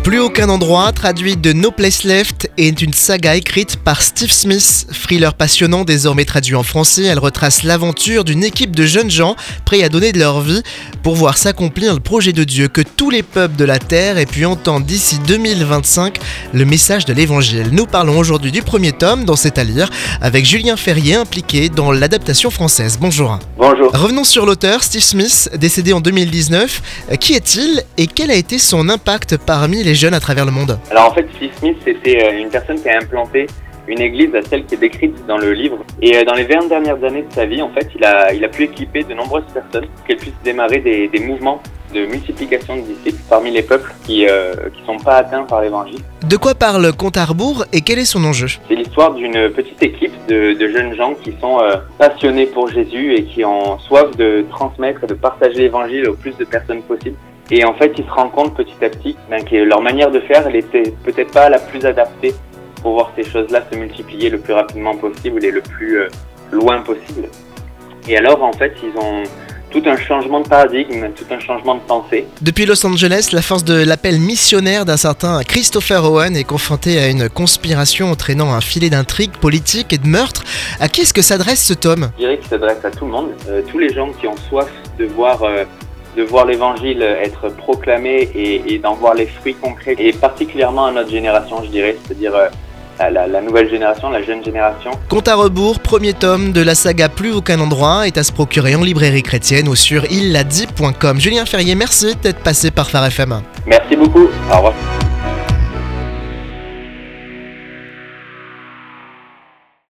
Plus aucun endroit, traduite de No Place Left, est une saga écrite par Steve Smith. Thriller passionnant, désormais traduit en français, elle retrace l'aventure d'une équipe de jeunes gens prêts à donner de leur vie pour voir s'accomplir le projet de Dieu, que tous les peuples de la terre aient pu entendre d'ici 2025 le message de l'évangile. Nous parlons aujourd'hui du premier tome dans C'est à lire avec Julien Ferrier impliqué dans l'adaptation française. Bonjour. Bonjour. Revenons sur l'auteur, Steve Smith, décédé en 2019. Qui est-il et quel a été son impact parmi les jeunes à travers le monde? Alors en fait, Steve Smith, c'était une personne qui a implanté une église à celle qui est décrite dans le livre. Et dans les 20 dernières années de sa vie, en fait, il a pu équiper de nombreuses personnes pour qu'elles puissent démarrer des mouvements de multiplication de disciples parmi les peuples qui sont pas atteints par l'évangile. De quoi parle Compte à rebours et quel est son enjeu? C'est l'histoire d'une petite équipe de jeunes gens qui sont passionnés pour Jésus et qui ont soif de transmettre et de partager l'évangile au plus de personnes possible. Et en fait, ils se rendent compte petit à petit que leur manière de faire, elle était peut-être pas la plus adaptée pour voir ces choses-là se multiplier le plus rapidement possible et le plus loin possible. Et alors, en fait, ils ont tout un changement de paradigme, tout un changement de pensée. Depuis Los Angeles, la force de l'appel missionnaire d'un certain Christopher Owen est confrontée à une conspiration entraînant un filet d'intrigue politique et de meurtre. À qui est-ce que s'adresse ce tome? Je dirais qu'il s'adresse à tout le monde, tous les gens qui ont soif de voir l'évangile être proclamé et d'en voir les fruits concrets, et particulièrement à notre génération, je dirais, c'est-à-dire la nouvelle génération, la jeune génération. Compte à rebours, premier tome de la saga Plus aucun endroit, est à se procurer en librairie chrétienne ou sur illadit.com. Julien Ferrier, merci d'être passé par Phare FM. Merci beaucoup, au revoir.